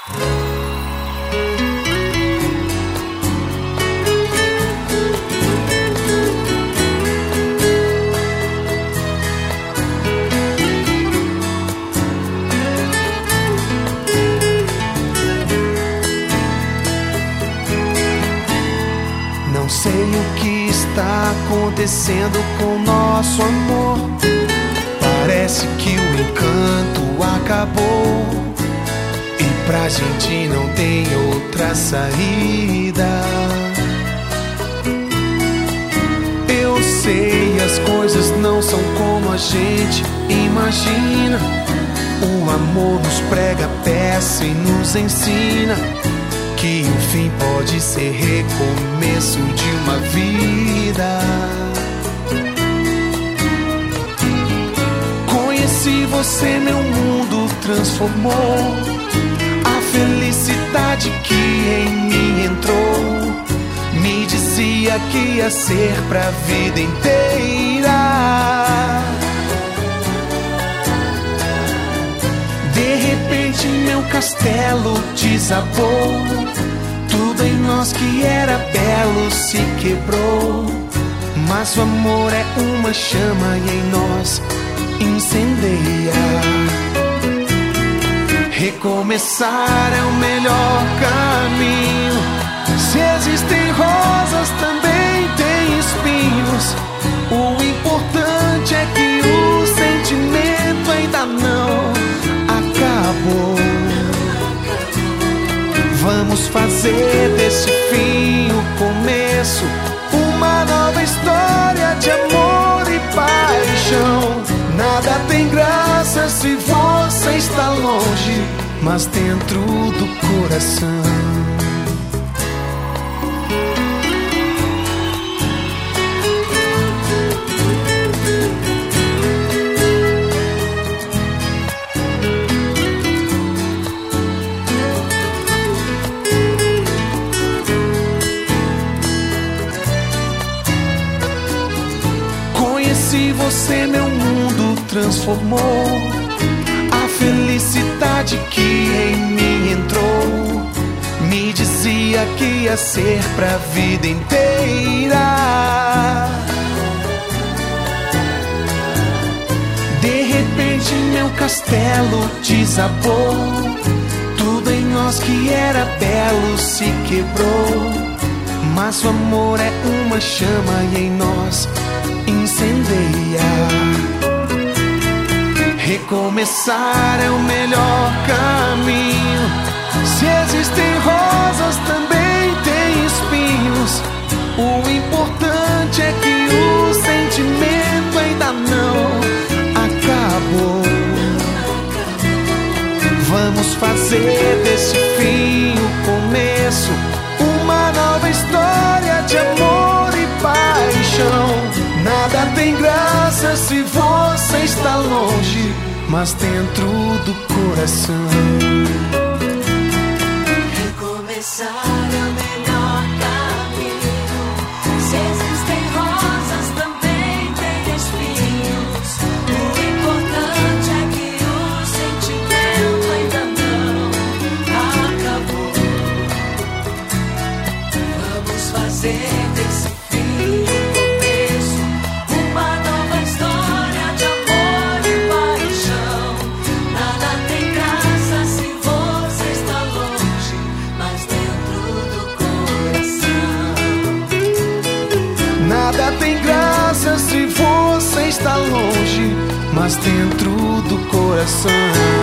Não sei o que está acontecendo com nosso amor. Parece que o encanto acabou e pra gente não tem outra saída. Eu sei, as coisas não são como a gente imagina. O amor nos prega peça e nos ensina que o fim pode ser recomeço de uma vida. Conheci você, meu mundo transformou. A felicidade que em mim entrou me dizia que ia ser pra vida inteira. De repente meu castelo desabou. Tudo em nós que era belo se quebrou. Mas o amor é uma chama e em nós incendeia. Recomeçar é o melhor caminho. Se existem rosas, também tem espinhos. O importante é que o sentimento ainda não acabou. Vamos fazer desse fim o começo, uma nova história de amor e paixão. Nada tem graça se você está longe, mas dentro do coração. Conheci você, meu mundo transformou. A felicidade que em mim entrou me dizia que ia ser pra vida inteira. De repente meu castelo desabou. Tudo em nós que era belo se quebrou. Mas o amor é uma chama e em nós incendeia. Recomeçar é o melhor caminho. Se existem rosas, também tem espinhos. O importante é que o sentimento ainda não acabou. Vamos fazer desse fim o começo, uma nova história de amor e paixão. Nada tem graça se você está longe, mas dentro do coração. Recomeçar é o melhor caminho. Se existem rosas, também tem espinhos. O importante é que o sentimento ainda não acabou. Vamos fazer desse fim o começo, uma nova história de amor e paixão. Nada tem graça se você está longe, mas dentro do coração. Nada tem graça se você está longe, mas dentro do coração.